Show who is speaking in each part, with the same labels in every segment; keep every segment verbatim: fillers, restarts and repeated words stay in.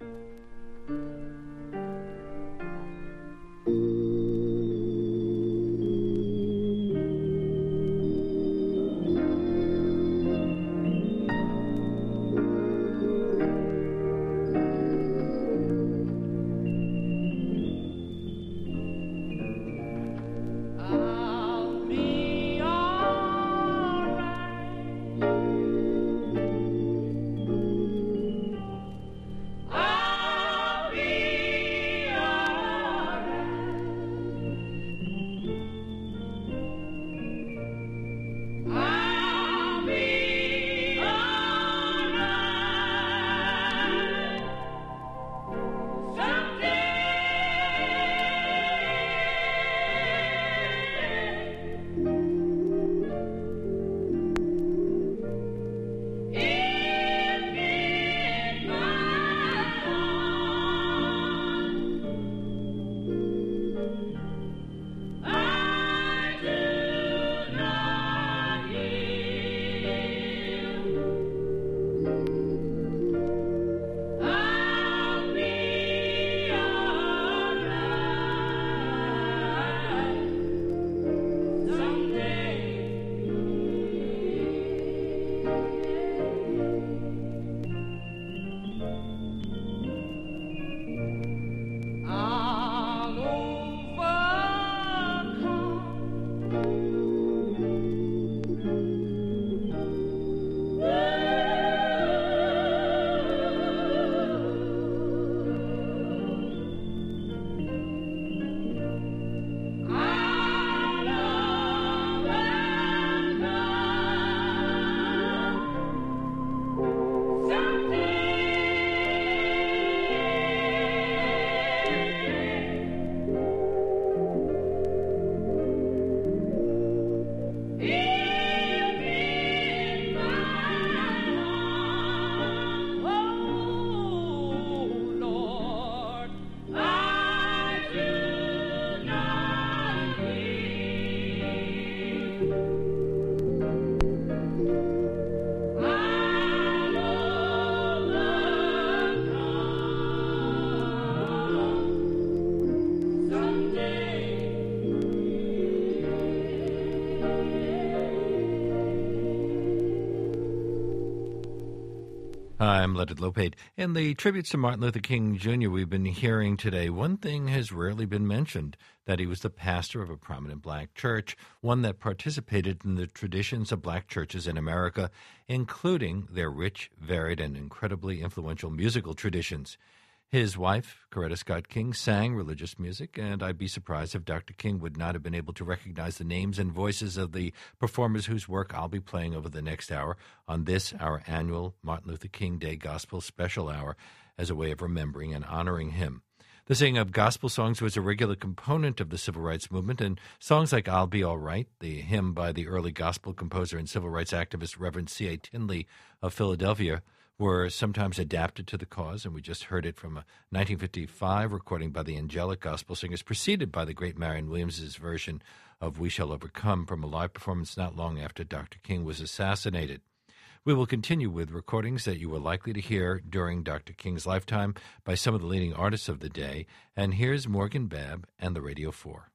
Speaker 1: Hi, I'm Leonard Lopate. In the tributes to Martin Luther King Junior we've been hearing today, one thing has rarely been mentioned, that he was the pastor of a prominent black church, one that participated in the traditions of black churches in America, including their rich, varied, and incredibly influential musical traditions. His wife, Coretta Scott King, sang religious music, and I'd be surprised if Doctor King would not have been able to recognize the names and voices of the performers whose work I'll be playing over the next hour on this, our annual Martin Luther King Day Gospel Special Hour, as a way of remembering and honoring him. The singing of gospel songs was a regular component of the civil rights movement, and songs like I'll Be All Right, the hymn by the early gospel composer and civil rights activist Reverend C A Tinley of Philadelphia, were sometimes adapted to the cause, and we just heard it from a nineteen fifty-five recording by the Angelic Gospel Singers, preceded by the great Marion Williams' version of We Shall Overcome from a live performance not long after Doctor King was assassinated. We will continue with recordings that you were likely to hear during Doctor King's lifetime by some of the leading artists of the day, and here's Morgan Babb and the Radio Four.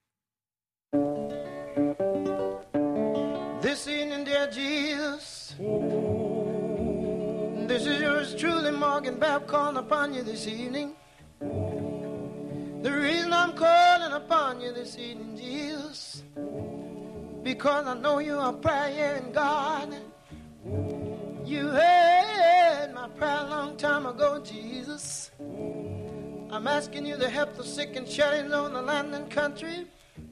Speaker 2: This evening, dear Jesus, this is yours truly, Morgan Babb, calling upon you this evening. The reason I'm calling upon you this evening, Jesus, because I know you are prayer-hearing God. You heard my prayer a long time ago, Jesus. I'm asking you to help the sick and shut-ins on the land and country.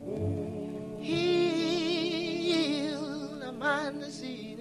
Speaker 2: Heal the mind this evening.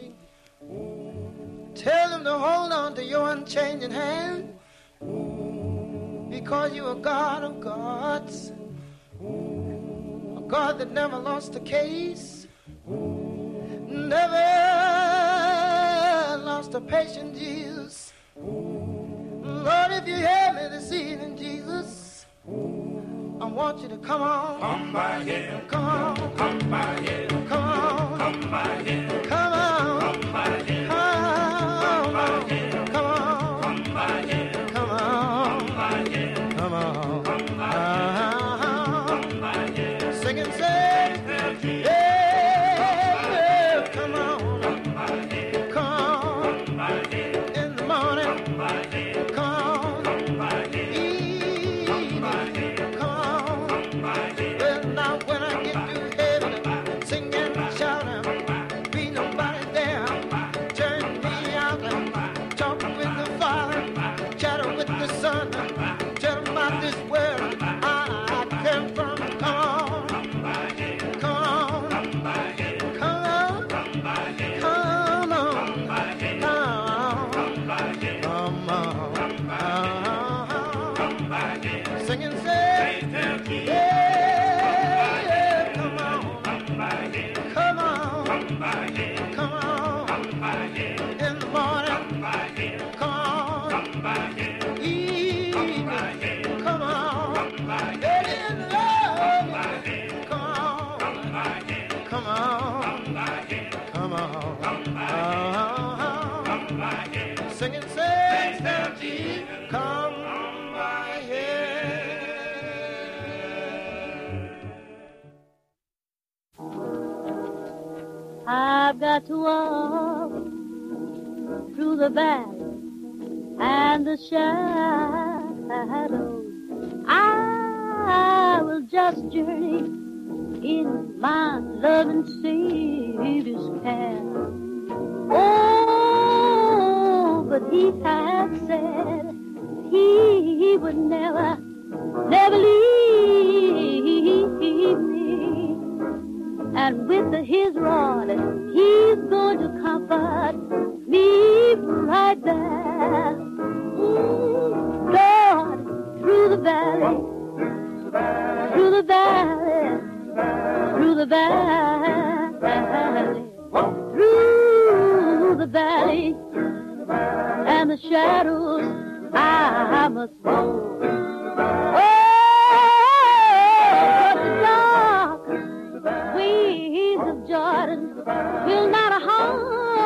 Speaker 2: Tell them to hold on to your unchanging hand, because you are God of gods, a God that never lost a case, never lost a patient, Jesus. Lord, if you hear me this evening, Jesus, I want you to come on.
Speaker 3: Come by here.
Speaker 2: Come on.
Speaker 3: Come by here.
Speaker 2: Come on.
Speaker 3: Come by here.
Speaker 2: Come on.
Speaker 3: Come by here.
Speaker 2: Come on.
Speaker 3: Come by here.
Speaker 2: Come on.
Speaker 3: Come by here.
Speaker 2: Come on. world. Tell them about this world I, I came from. Come on. Come on. Come on. Come on. Come on. Come on. Sing and say, yeah, yeah, come on. Come on. Come on. In the morning. Come on. Evening. Come on. Early in the morning. Come on. Come on. Come on. Uh-huh. Sing and say, come by here.
Speaker 4: I've got to walk through the valley and the shadows. I will just journey in my loving Savior's care. Oh, but he had said he would never, never leave me. And with his rod, he's going to comfort me right there. Mm, Lord, through the valley, through the valley, through the valley, through the valley, and the shadows I must go. Oh, the dark ways of Jordan will not harm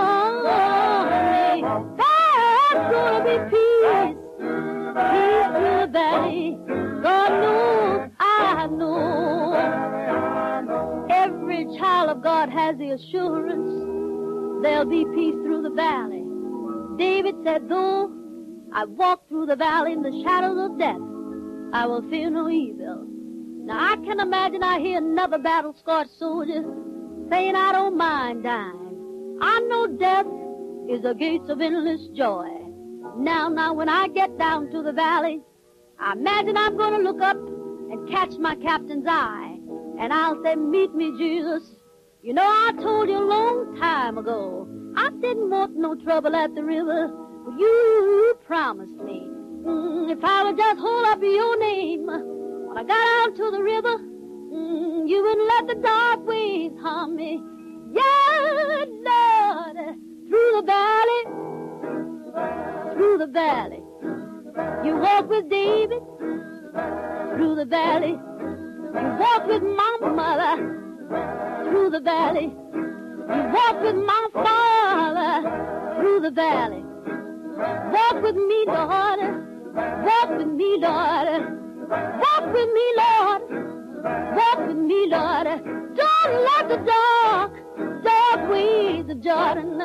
Speaker 4: me. There's gonna be peace, peace through the valley. God knows, I know. Every child of God has the assurance there'll be peace through the valley. David said, though I walk through the valley in the shadows of death, I will fear no evil. Now I can imagine I hear another battle-scarred soldier saying, I don't mind dying. I know death is the gates of endless joy. Now, now, when I get down to the valley, I imagine I'm going to look up and catch my captain's eye. And I'll say, meet me, Jesus. You know, I told you a long time ago, I didn't want no trouble at the river, but you promised me, mm, if I would just hold up your name, when I got out to the river, mm, you wouldn't let the dark waves harm me. Yeah, Lord, through the valley, through the valley, you walk with David, through the valley, you walk with my mother, through the valley, you walk with my father, through the valley. Walk with me, Lord, walk with me, Lord, walk with me, Lord, walk with me, Lord. Don't let the dark, dark ways of Jordan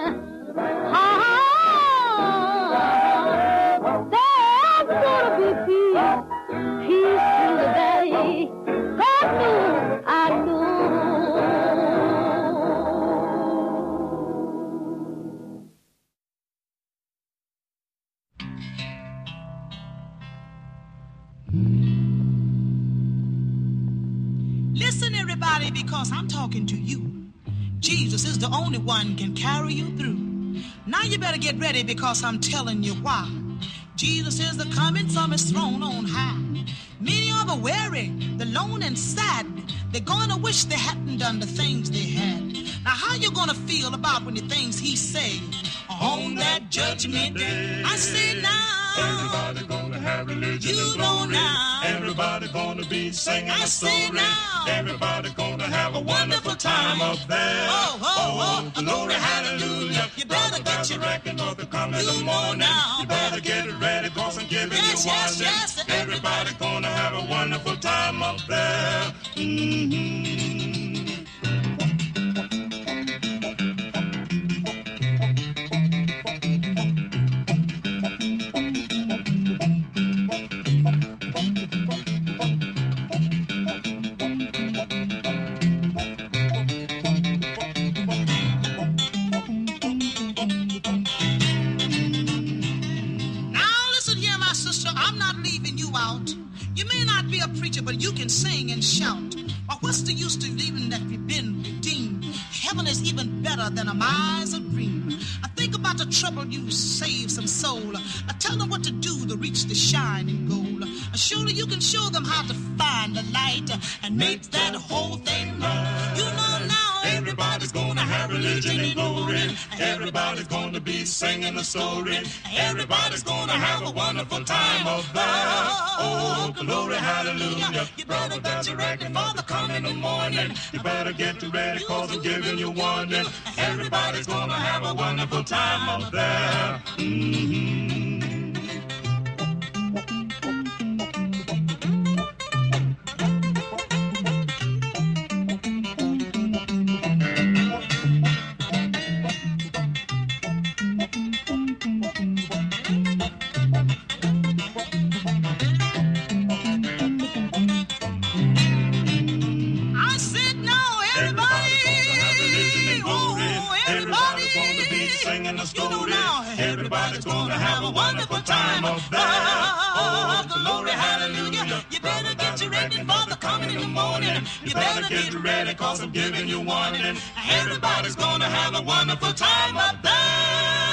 Speaker 4: harm. There's gonna be peace, peace through the valley. God knows, I know.
Speaker 5: Listen, everybody, because I'm talking to you. Jesus is the only one can carry you through. Now you better get ready because I'm telling you why. Jesus is the coming from his throne on high. Many are the weary, the lone and sad. They're gonna wish they hadn't done the things they had. Now how you gonna feel about when the things he say on that judgment day? I say now.
Speaker 3: Everybody gonna have religion
Speaker 5: You
Speaker 3: and
Speaker 5: know
Speaker 3: glory.
Speaker 5: now.
Speaker 3: Everybody gonna be singing
Speaker 5: I
Speaker 3: a
Speaker 5: say
Speaker 3: story.
Speaker 5: now.
Speaker 3: Everybody gonna have a wonderful time up there.
Speaker 5: Oh, oh, oh,
Speaker 3: glory, hallelujah.
Speaker 5: You better get your-
Speaker 3: record of the come in
Speaker 5: You
Speaker 3: the
Speaker 5: know
Speaker 3: morning.
Speaker 5: now.
Speaker 3: You better get it ready, cause I'm giving
Speaker 5: Yes,
Speaker 3: you
Speaker 5: yes,
Speaker 3: warning.
Speaker 5: yes.
Speaker 3: Everybody gonna have a wonderful time up there. Mm-hmm.
Speaker 5: leaving you out. You may not be a preacher, but you can sing and shout. Or what's the use to leaving that you've been redeemed? Heaven is even better than a miser's dream. I think about the trouble you save some soul. I tell them what to do to reach the shining goal. Surely you can show them how to find the light and make that whole thing right. You know now everybody's gonna have religion and glory. Everybody's gonna be singing a story. Everybody's gonna have a wonderful time of that. Oh, glory, hallelujah. You better get you ready for the coming of the morning. You better get you ready cause I'm giving you warning. Everybody's gonna have a wonderful time of that. Mm-hmm. Everybody's gonna have a wonderful time of that. Oh, glory, hallelujah. You better get you ready for the coming in the morning. You better get ready cause I'm giving you warning. Everybody's gonna have a wonderful time of that.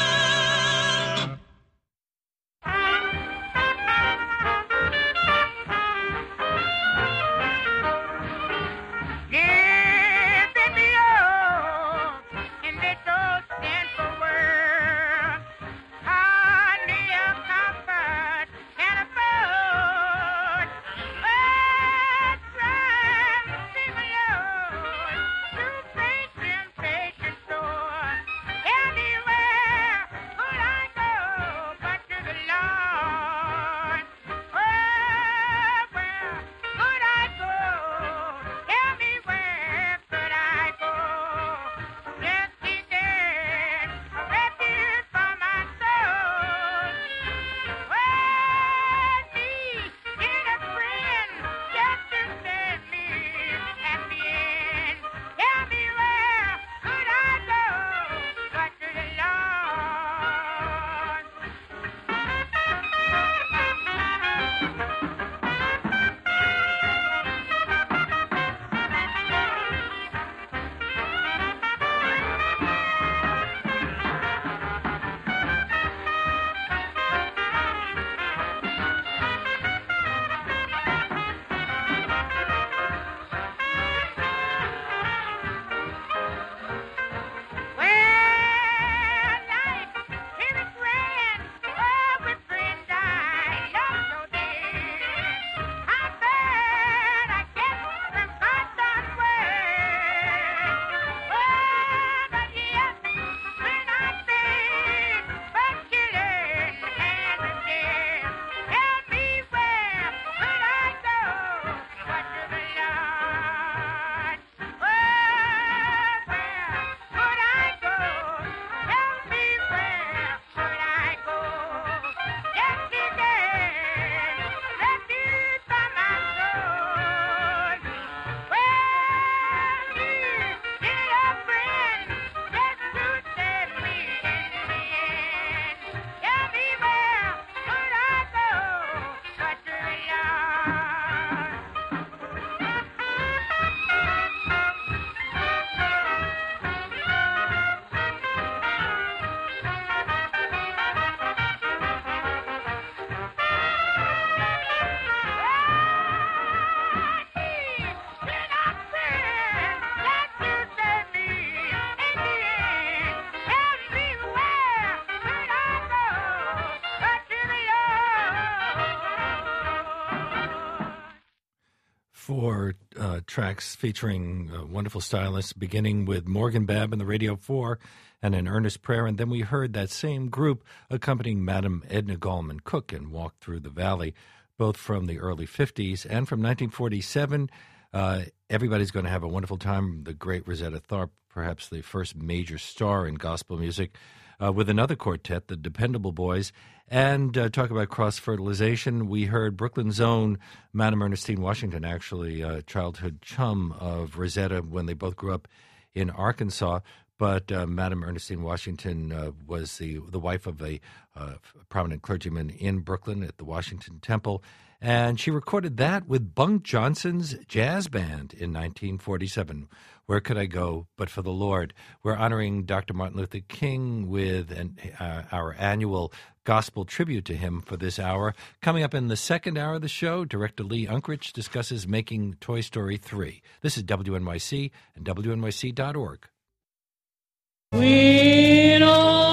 Speaker 1: Four uh, tracks featuring uh, wonderful stylists, beginning with Morgan Babb and the Radio Four and an earnest prayer. And then we heard that same group accompanying Madam Edna Gallman Cook in Walk Through the Valley, both from the early fifties and from nineteen forty-seven. Uh, everybody's going to have a wonderful time. The great Rosetta Tharpe, perhaps the first major star in gospel music, uh, with another quartet, the Dependable Boys. And uh, talk about cross-fertilization, we heard Brooklyn's own Madam Ernestine Washington, actually a childhood chum of Rosetta when they both grew up in Arkansas, but uh, Madam Ernestine Washington uh, was the, the wife of a uh, prominent clergyman in Brooklyn at the Washington Temple, and she recorded that with Bunk Johnson's jazz band in nineteen forty-seven. Where Could I Go But for the Lord? We're honoring Doctor Martin Luther King with an, uh, our annual gospel tribute to him for this hour. Coming up in the second hour of the show, Director Lee Unkrich discusses making Toy Story three. This is W N Y C and W N Y C dot org.
Speaker 6: We know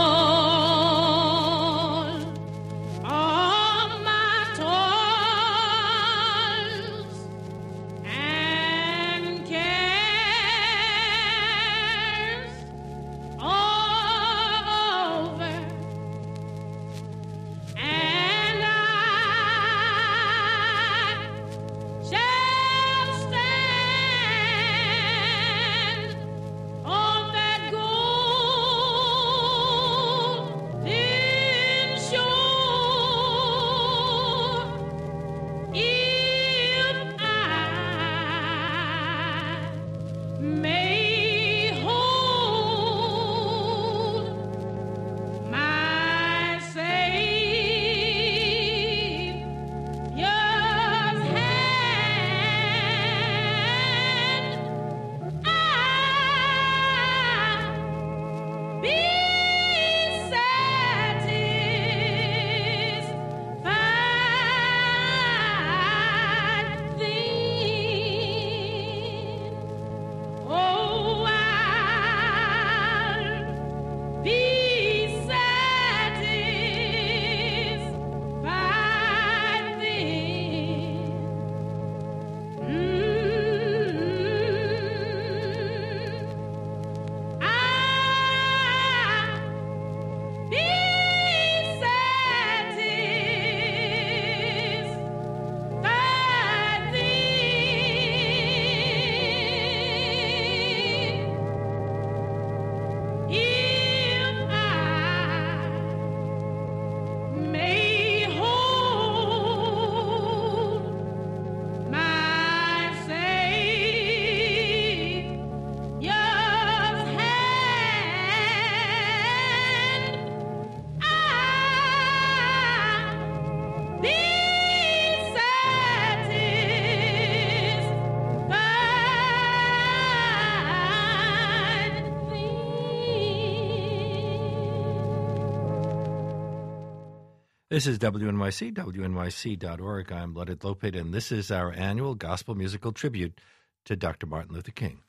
Speaker 1: This is W N Y C, W N Y C dot org. I'm Leonard Lopate, and this is our annual gospel musical tribute to Doctor Martin Luther King.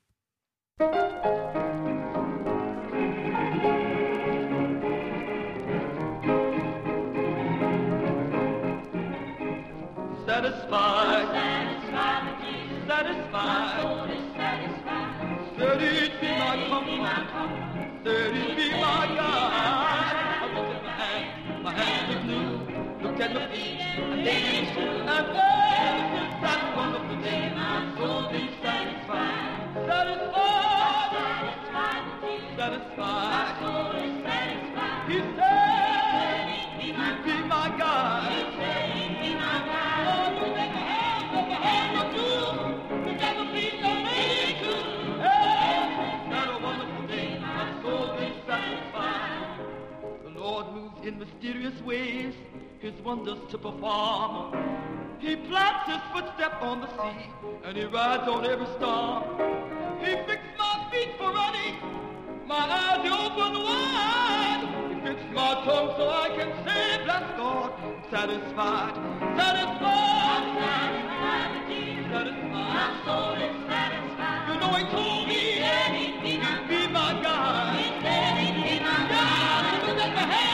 Speaker 2: Satisfied, satisfied, satisfied. My soul is satisfied. Said it be my comfort, said it be my God. I look at my hands, my hands are blue. Look at my feet, and they ain't true. And oh, since that wonderful day, my soul is satisfied. Satisfied, satisfied, satisfied. My soul is satisfied. He said, he be my God. He said, he be my God. In mysterious ways, his wonders to perform. He plants his footstep on the sea, and he rides on every storm. He fixed my feet for running, my eyes he open wide. He fixed my tongue so I can say, bless God, satisfied, satisfied, satisfied, Jesus. Satisfied. My soul is satisfied. You know he told me, he said he'd be my, be my God. He said he'd be my God. Look at my hand.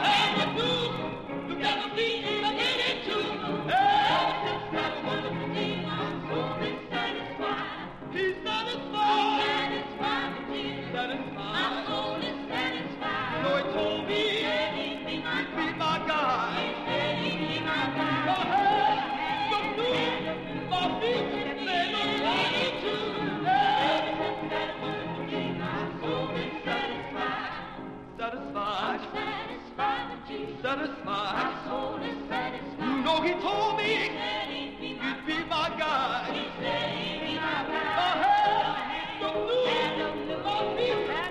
Speaker 2: Satisfied. My soul is satisfied. You know he told me he said he'd be my, be my God. He said he'd be my God. My head, the blue, my feet.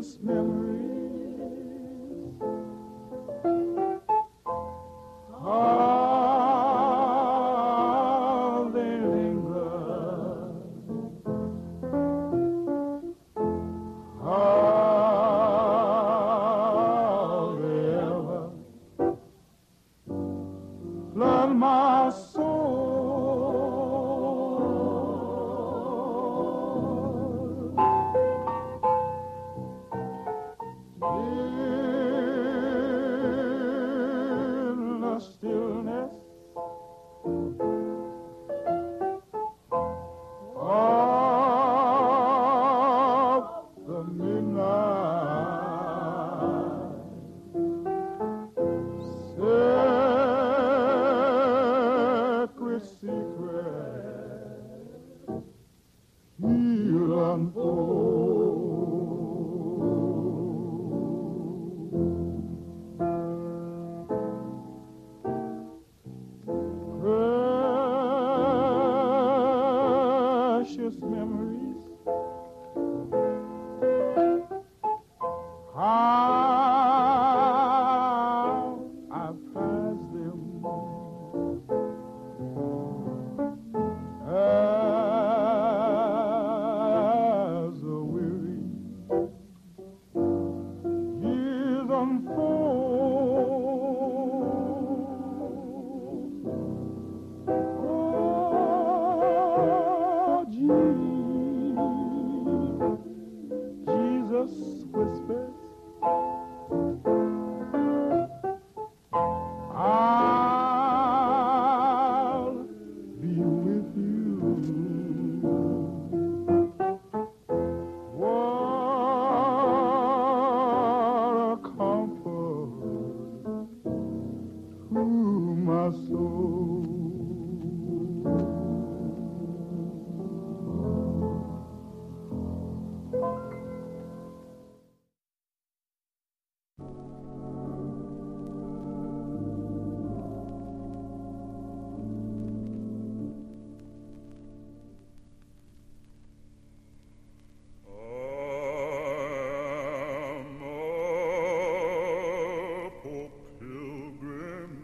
Speaker 6: precious memories. How they linger, how they ever flood my soul. In the stillness of the midnight, sacred secret he'll unfold. Precious memories, how I prize them, as the weary years unfold. Oh, Je- Jesus whispers, I'll be with you. What a comfort to my soul.
Speaker 3: I'm a poor pilgrim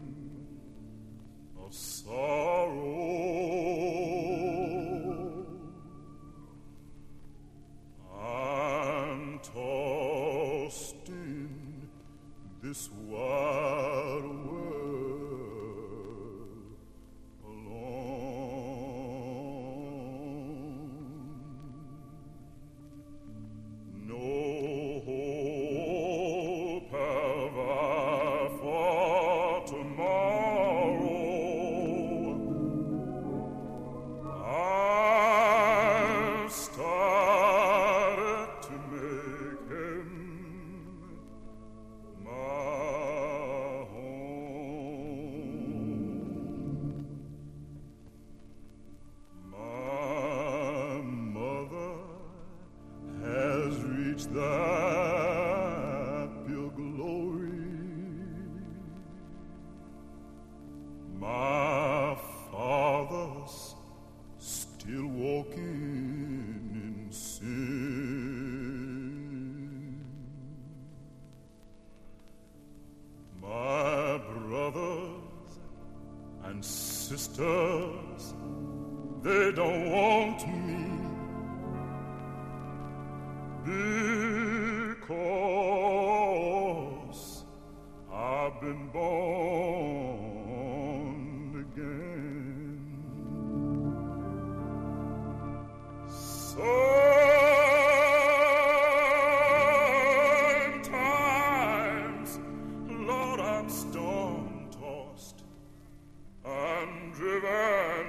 Speaker 3: of sorrow. I'm tossed in this wide world alone. No hope have I for tomorrow. I've started to make him my home. My mother has reached that pure glory. My father's still walking in sin. My brothers and sisters, they don't want me because I've been born again. Sometimes, Lord, I'm storm-tossed and driven,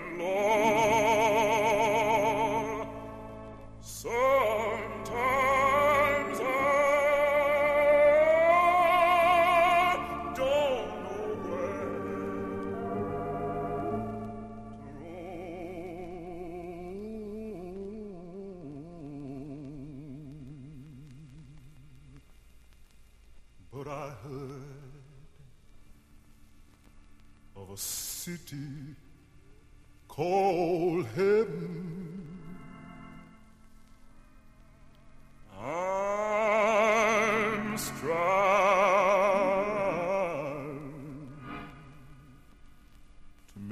Speaker 3: Lord. Sometimes I don't know where to roam. But I heard of a city called heaven. I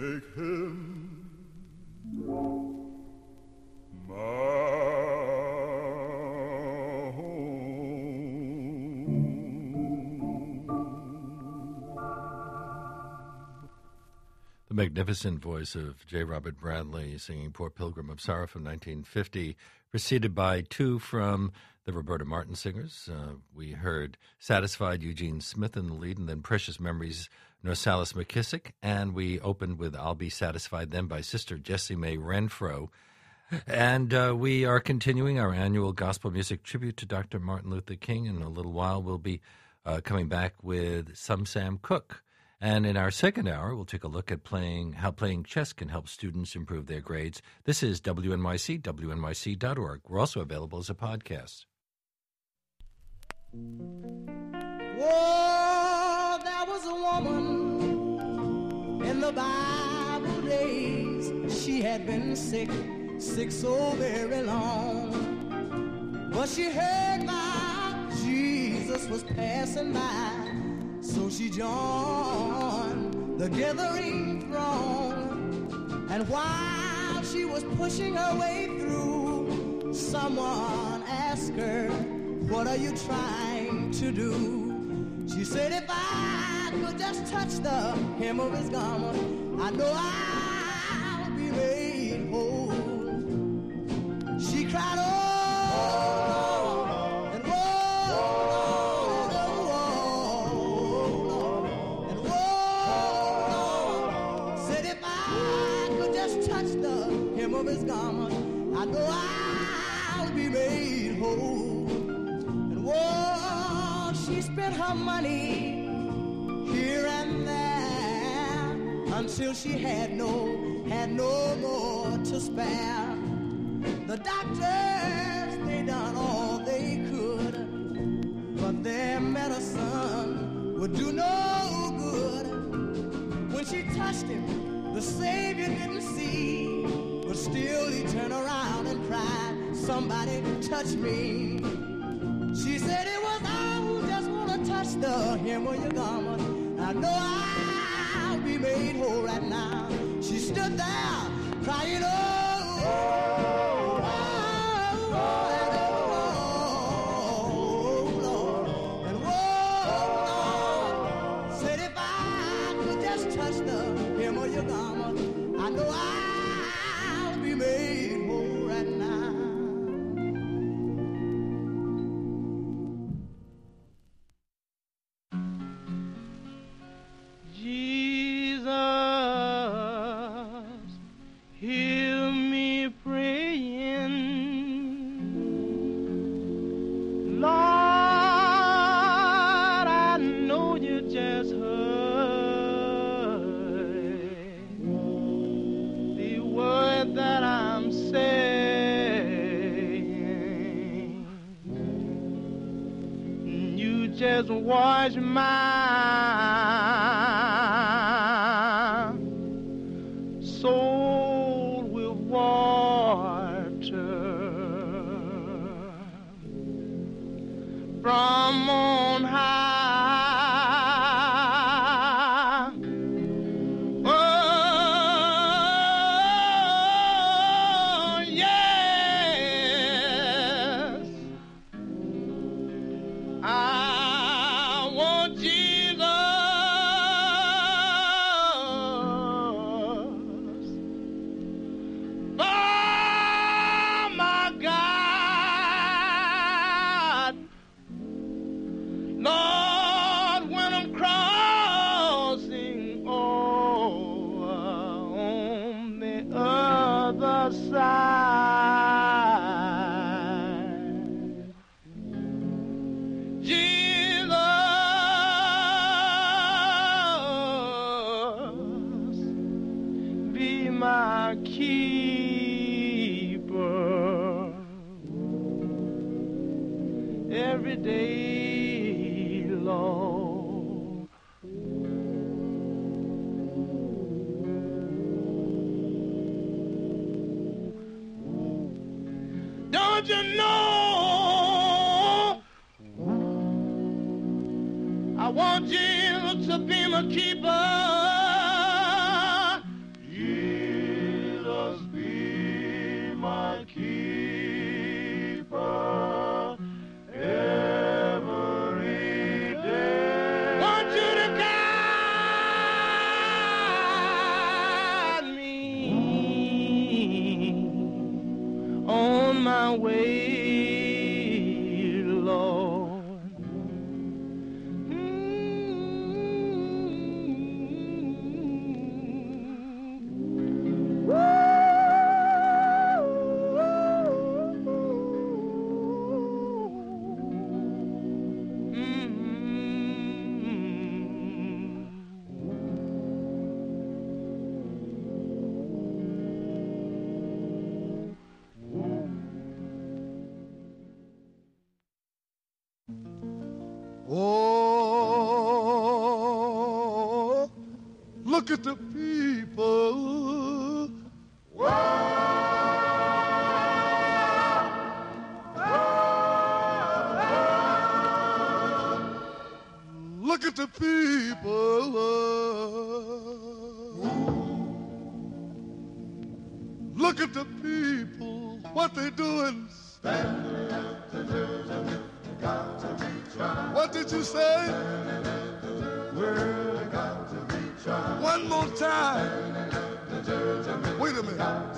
Speaker 3: make him my
Speaker 1: The magnificent voice of J. Robert Bradley singing Poor Pilgrim of Sorrow from nineteen fifty, preceded by two from the Roberta Martin singers. Uh, we heard Satisfied, Eugene Smith in the lead, and then Precious Memories, Norsalis McKissick. And we opened with I'll Be Satisfied Then by Sister Jessie Mae Renfro. And uh, we are continuing our annual gospel music tribute to Doctor Martin Luther King. In a little while, we'll be uh, coming back with Some Sam Cooke. And in our second hour, we'll take a look at playing how playing chess can help students improve their grades. This is W N Y C, W N Y C dot org. We're also available as a podcast.
Speaker 2: Whoa, there was a woman in the Bible days. She had been sick, sick so very long. But she heard about Jesus was passing by. So she joined the gathering throng, and while she was pushing her way through, someone asked her, "What are you trying to do?" She said, "If I could just touch the hem of his garment, I know I'll be made whole." She cried, "Oh, and whoa, of his garment, I know I'll be made whole." And whoa, she spent her money here and there until she had no, had no more to spare. The doctors, they done all they could, but their medicine would do no good. When she touched him, the Savior didn't see, but still he turned around and cried, "Somebody touch me." She said, "It was I who just want to touch the hem of your garment. I know I'll be made whole right now." She stood there crying, "Oh, oh, oh, oh, Lord." And whoa, Lord, said, "If I could just touch the hem of your garment, I know I made whole right now." Jesus, hear me praying. Lord, I know you just heard the word that I'm saying. You just wash my soul with water from on high. Every day long. Don't you know I want Jesus to be my keeper? my way, Lord. Oh, look at the people. Look at the people. Look at the people. What they doing? What did you say? One more time. Wait a minute.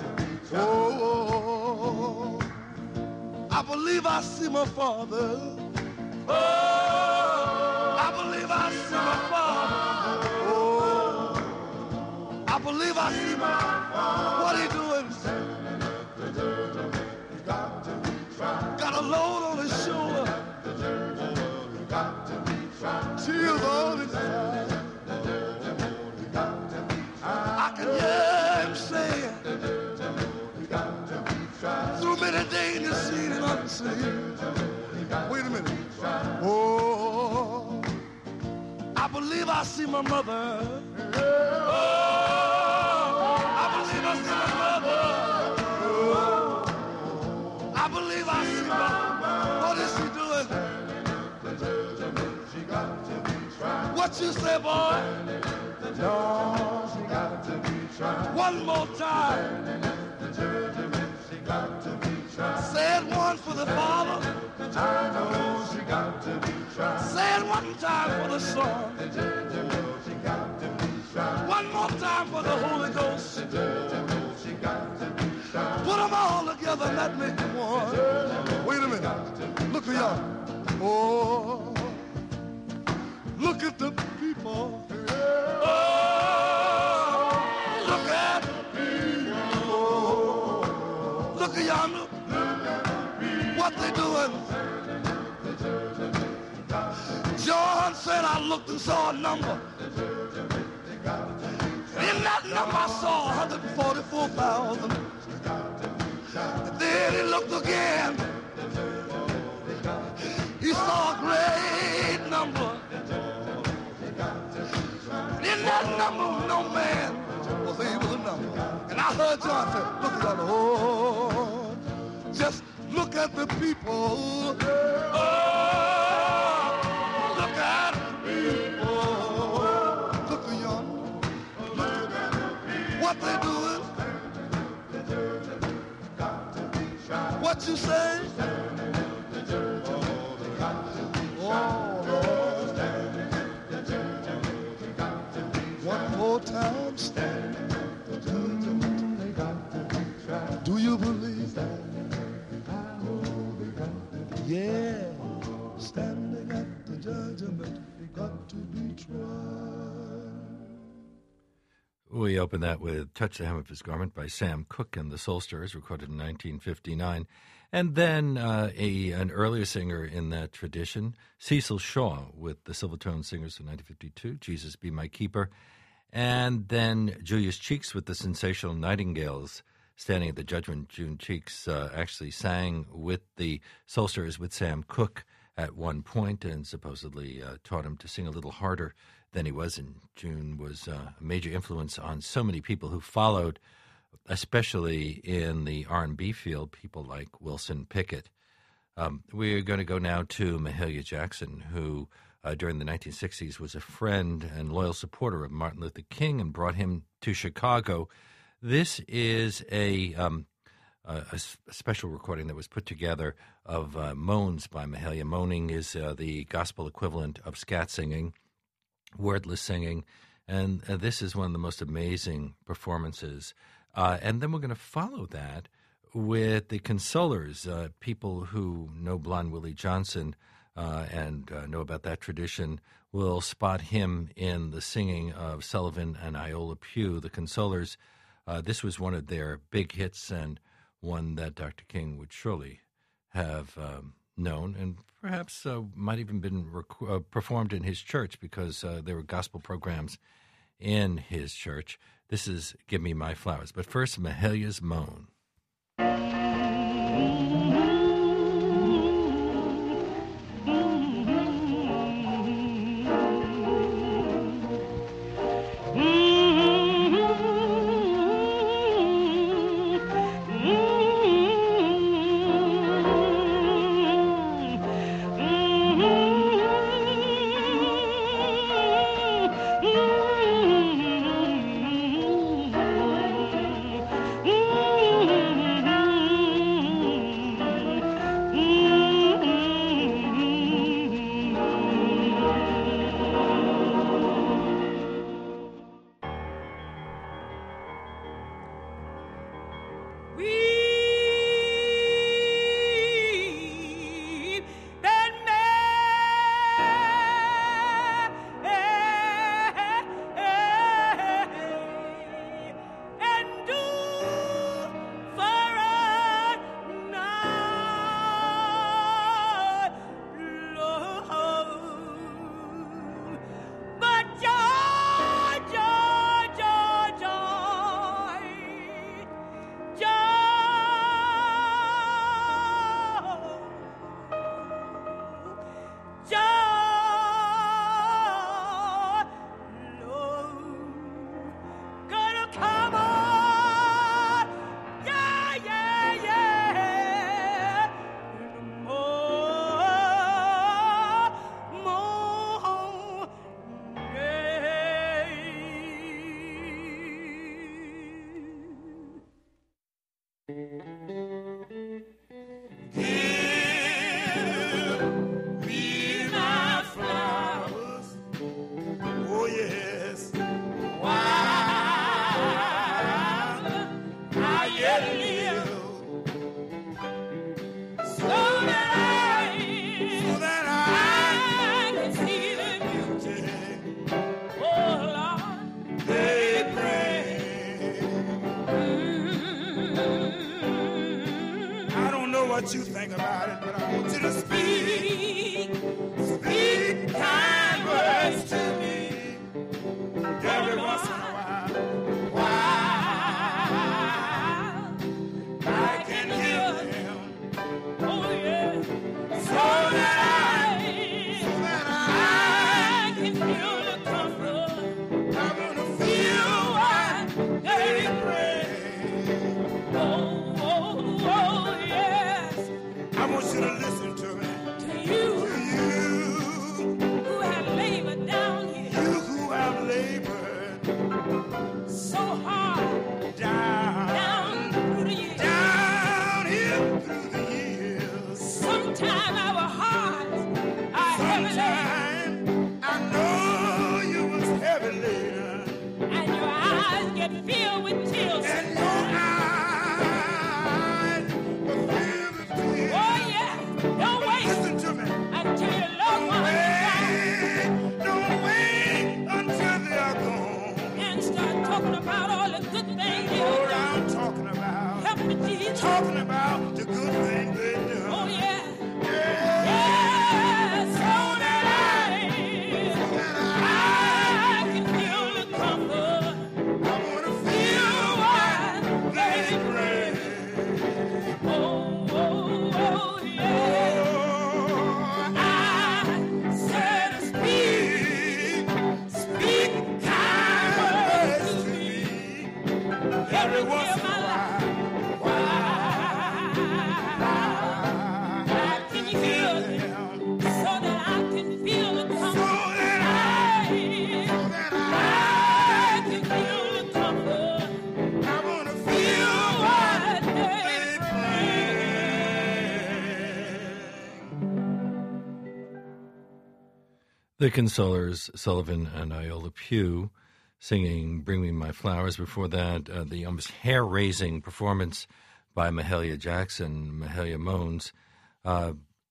Speaker 2: Oh, I believe I see my father. Oh, I believe I see my father. Oh, I believe I see my father. What he doing? Got a load on his shoulder. Tears on his eyes. I can hear him saying, through many dangers seen and unseen. Wait a minute. Oh, I believe I see my mother. Oh, I believe I see my mother. Oh, I believe I see my mother. What is she doing? What you say, boy? No, she got to be tried. One more time. She got to be tried. Say it one for the Father. I know she got to be tried. Say it one time for the Son. She got to be tried. One more time for the Holy Ghost. She got to be tried. Put them all together and that make them one. Wait a minute. Look at y'all. Oh. Look at the people. Oh, look at the people. Oh, look at yonder. What they doing? John said, I looked and saw a number. In that number I saw one hundred forty-four thousand. Then he looked again. He saw a great number. In that number, no man was able to number. And I heard John say, look at that, oh, just look at the people. Oh, look at the people. Look at yonder. Look at what they doing. What you say? Oh, Lord. One more time, stand. Do you believe that? Yeah, standing at the judgment, got to be tried.
Speaker 1: We open that with Touch the Hem of His Garment by Sam Cooke and the Soulsters, recorded in nineteen fifty-nine. And then uh, a an earlier singer in that tradition, Cecil Shaw, with the Silvertone Singers in nineteen fifty-two, Jesus Be My Keeper. And then Julius Cheeks with the sensational Nightingales, standing at the judgment. June Cheeks uh, actually sang with the Soulsters with Sam Cooke at one point and supposedly uh, taught him to sing a little harder than he was. And June was uh, a major influence on so many people who followed, especially in the R and B field, people like Wilson Pickett. Um, we're going to go now to Mahalia Jackson, who uh, during the nineteen sixties was a friend and loyal supporter of Martin Luther King and brought him to Chicago. This is a, um, a, a special recording that was put together of uh, moans by Mahalia. Moaning is uh, the gospel equivalent of scat singing, wordless singing, and uh, this is one of the most amazing performances. Uh, and then we're going to follow that with the Consolers, uh, people who know Blind Willie Johnson uh, and uh, know about that tradition will spot him in the singing of Sullivan and Iola Pugh, the Consolers. Uh, this was one of their big hits and one that Doctor King would surely have um, known and perhaps uh, might even been rec- uh, performed in his church because uh, there were gospel programs in his church. This is Give Me My Flowers. But first, Mahalia's Moan.
Speaker 3: What you think about it, but I want you to speak, speak kind words to me every once in a while. While I can hear them, oh yeah, so that I, so that I, I can feel the comfort. I wanna feel what they pray. Oh. I want you to listen to me. To you. To you. Who have labored down here. You who have labored so hard. Down. Down through the years. Down here through the years. Sometime our hearts are heavy laden. I know you was heavy laden. And your eyes get filled with tears. And your eyes are filled with tears. Oh, yeah. Don't wait. Listen to me. Until your loved ones are gone. Don't wait until they are gone. And start talking about all the good things you do. Go around talking about. Help me, Jesus. Talking about the good things they do. Oh, yeah. Yeah. Yeah. So that I, so that I, I can feel the comfort. I want to feel what they pray. Oh, oh, oh, yeah. Oh, I said speak, speak kind words to me every once in a while. Why? Can you hear them? So that I can feel the comfort. So that I, so that I, I can feel the comfort. I want to feel what they bring.
Speaker 1: The Consolers, Sullivan and Iola Pugh, singing Bring Me My Flowers. Before that, uh, the almost hair-raising performance by Mahalia Jackson, Mahalia Moans. Uh,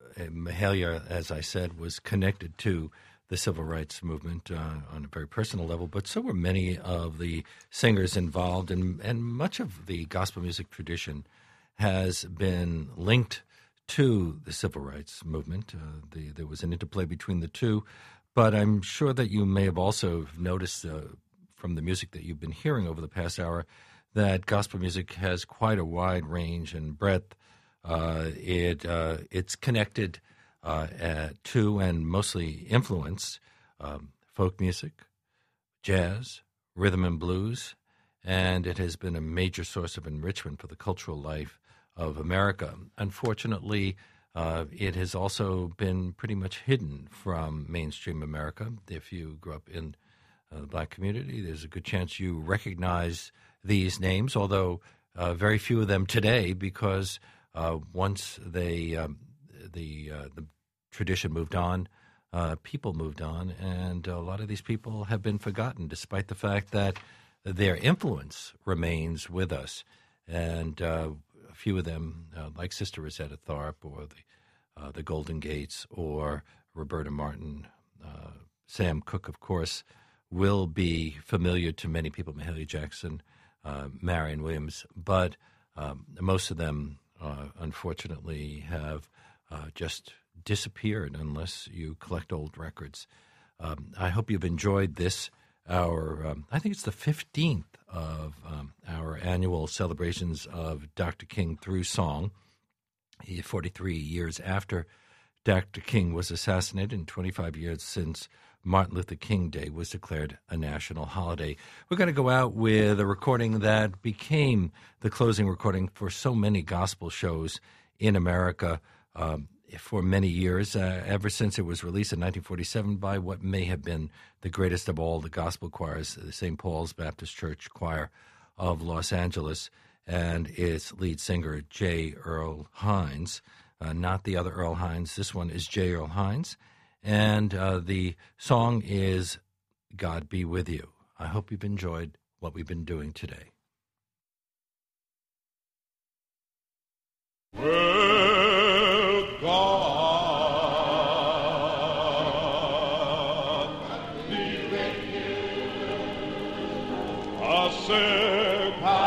Speaker 1: Mahalia, as I said, was connected to the civil rights movement uh, on a very personal level, but so were many of the singers involved, and, and much of the gospel music tradition has been linked to the civil rights movement. Uh, the, there was an interplay between the two, but I'm sure that you may have also noticed uh, from the music that you've been hearing over the past hour that gospel music has quite a wide range and breadth. Uh, it uh, it's connected uh, at, to and mostly influenced um, folk music, jazz, rhythm and blues, and it has been a major source of enrichment for the cultural life of America. Unfortunately, uh, it has also been pretty much hidden from mainstream America. If you grew up in uh, the black community, there's a good chance you recognize these names, although uh, very few of them today, because uh, once they um, the uh, the tradition moved on, uh, people moved on, and a lot of these people have been forgotten, despite the fact that their influence remains with us. And uh, a few of them, uh, like Sister Rosetta Tharpe or the uh, the Golden Gates or Roberta Martin, uh, Sam Cooke, of course, will be familiar to many people, Mahalia Jackson, uh, Marion Williams, but um, most of them, uh, unfortunately, have uh, just disappeared unless you collect old records. Um, I hope you've enjoyed this, our, um, I think it's the fifteenth of um, our annual celebrations of Doctor King through song, forty-three years after Doctor King was assassinated and twenty-five years since Martin Luther King Day was declared a national holiday. We're going to go out with a recording that became the closing recording for so many gospel shows in America um, for many years, uh, ever since it was released in nineteen forty-seven by what may have been the greatest of all the gospel choirs, the Saint Paul's Baptist Church Choir of Los Angeles, and its lead singer, J. Earl Hines. Uh, not the other Earl Hines. This one is J. Earl Hines. And uh, the song is God Be With You. I hope you've enjoyed what we've been doing today.
Speaker 6: Well, God be with you. I said,